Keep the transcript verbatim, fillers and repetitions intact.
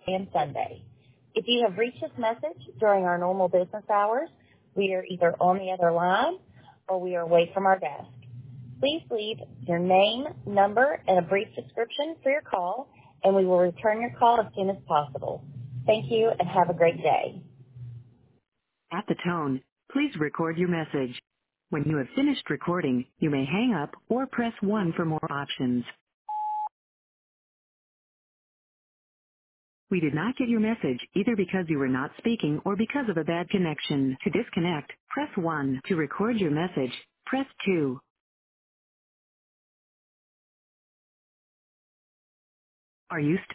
and Sunday. If you have reached this message during our normal business hours, we are either on the other line or we are away from our desk. Please leave your name, number, and a brief description for your call, and we will return your call as soon as possible. Thank you and have a great day. At the tone, please record your message. When you have finished recording, you may hang up or press one for more options. We did not get your message either because you were not speaking or because of a bad connection. To disconnect, press one. To record your message, press two. Are you st-